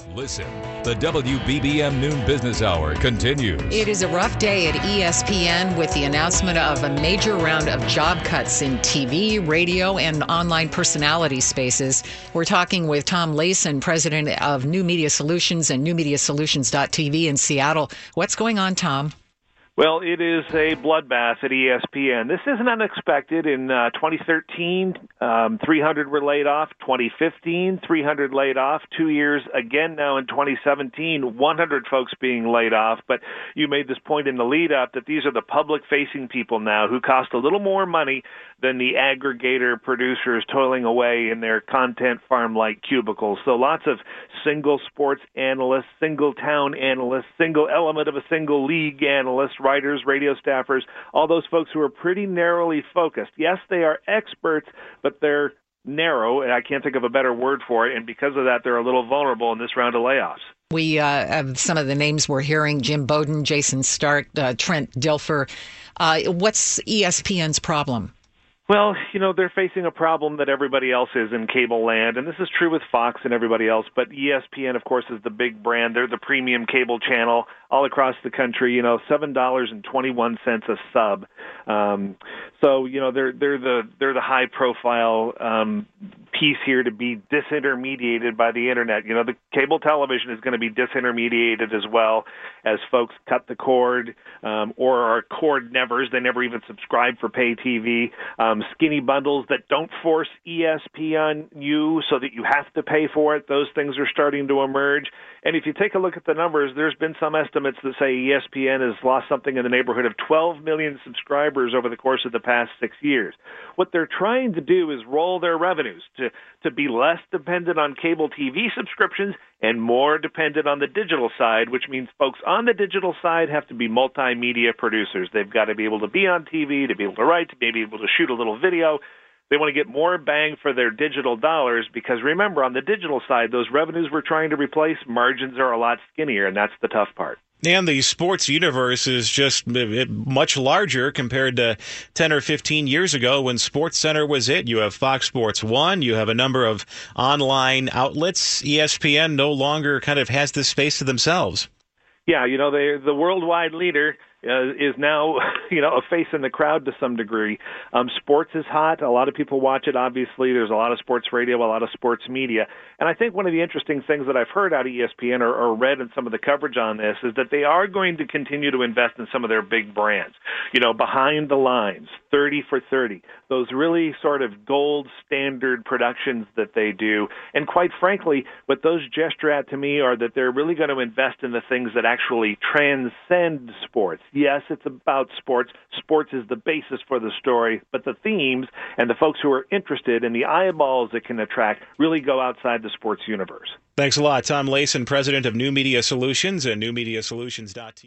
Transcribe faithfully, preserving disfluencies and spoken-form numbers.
Listen, the W B B M Noon Business Hour continues. It is a rough day at E S P N with the announcement of a major round of job cuts in T V, radio, and online personality spaces. We're talking with Tom Layson, president of New Media Solutions and new media solutions dot t v in Seattle. What's going on, Tom? Well, it is a bloodbath at E S P N. This isn't unexpected. In uh, twenty thirteen, um, three hundred were laid off. twenty fifteen, three hundred laid off. Two years again now in twenty seventeen, one hundred folks being laid off. But you made this point in the lead-up that these are the public-facing people now who cost a little more money than the aggregator producers toiling away in their content farm-like cubicles. So lots of single sports analysts, single town analysts, single element of a single league analyst, writers, radio staffers, all those folks who are pretty narrowly focused. Yes, they are experts, but they're narrow, and I can't think of a better word for it, and because of that, they're a little vulnerable in this round of layoffs. We uh, have some of the names we're hearing: Jim Bowden, Jason Stark, uh, Trent Dilfer. Uh, what's E S P N's problem? Well, you know, they're facing a problem that everybody else is in cable land, and this is true with Fox and everybody else, but E S P N, of course, is the big brand. They're the premium cable channel all across the country, you know, seven dollars and twenty-one cents a sub. Um, so, you know, they're they're the they're the high-profile um, piece here to be disintermediated by the Internet. You know, the cable television is going to be disintermediated as well as folks cut the cord um, or are cord nevers. They never even subscribe for pay T V. Um, skinny bundles that don't force E S P on you so that you have to pay for it. Those things are starting to emerge. And if you take a look at the numbers, there's been some estimates that say E S P N has lost something in the neighborhood of twelve million subscribers over the course of the past six years. What they're trying to do is roll their revenues to, to be less dependent on cable T V subscriptions and more dependent on the digital side, which means folks on the digital side have to be multimedia producers. They've got to be able to be on T V, to be able to write, to be able to shoot a little video. They want to get more bang for their digital dollars because, remember, on the digital side, those revenues we're trying to replace, margins are a lot skinnier, and that's the tough part. And the sports universe is just much larger compared to ten or fifteen years ago when SportsCenter was it. You have Fox Sports one. You have a number of online outlets. E S P N no longer kind of has this space to themselves. Yeah, you know, they're the worldwide leader. Uh, is now, you know, a face in the crowd to some degree. Um, sports is hot. A lot of people watch it, obviously. There's a lot of sports radio, a lot of sports media. And I think one of the interesting things that I've heard out of E S P N or, or read in some of the coverage on this is that they are going to continue to invest in some of their big brands. You know, Behind the Lines, thirty for thirty, those really sort of gold standard productions that they do. And quite frankly, what those gesture at to me are that they're really going to invest in the things that actually transcend sports. Yes, it's about sports. Sports is the basis for the story, but the themes and the folks who are interested and the eyeballs it can attract really go outside the sports universe. Thanks a lot. Tom Layson, president of New Media Solutions and new media solutions dot t v.